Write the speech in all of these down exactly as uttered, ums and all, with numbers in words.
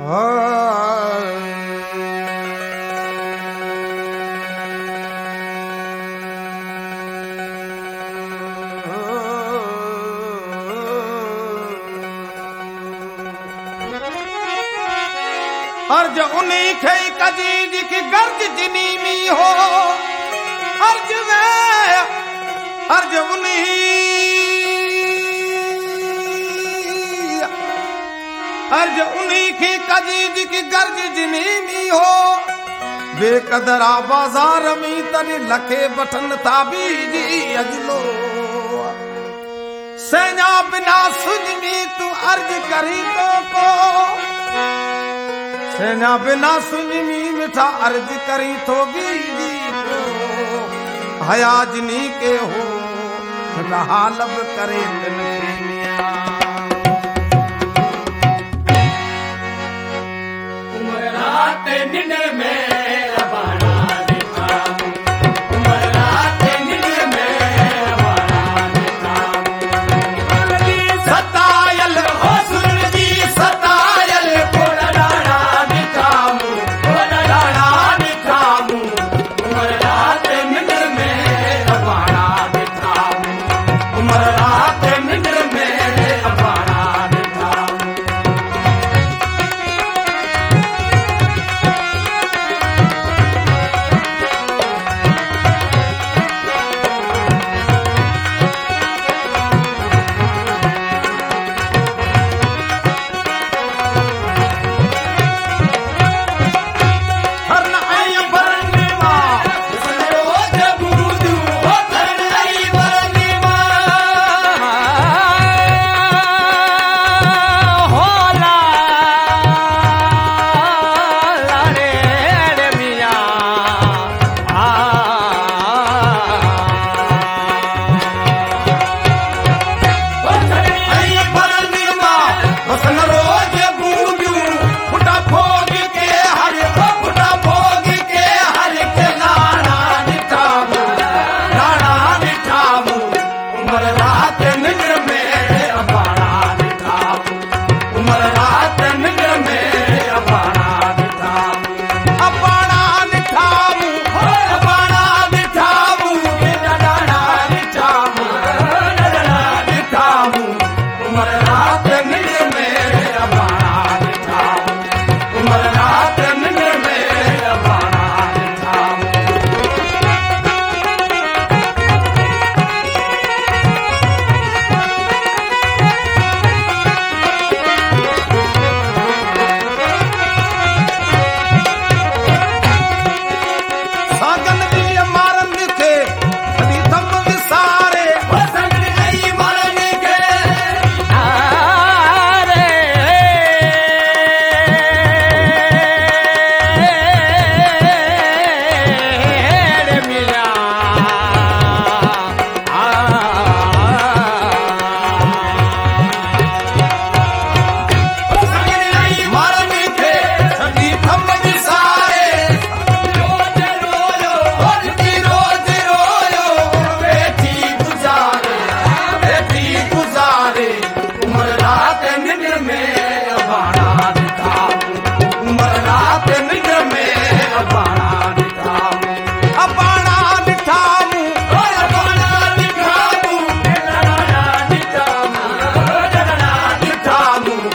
अर्ज उन्हीं खे कजीज की गर्ज जिनी में हो अर्ज वे अर्ज उन्हीं अर्ज उन्हीं की कजीज की गर्ज जिनी में हो बेकदरा बाजार में तनी लखे बटन ताबीजी अजलो सैना बिना सुज में तू अर्ज करी तो को सेना बिना सुनमी मिठा अर्ज करी तो बीजी को हयाजनी के हो रहा लब करे उम्र रात नींद में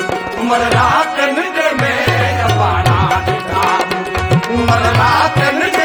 उम्र रात निंद में अबाड़ा दिखा उम्र रात निंद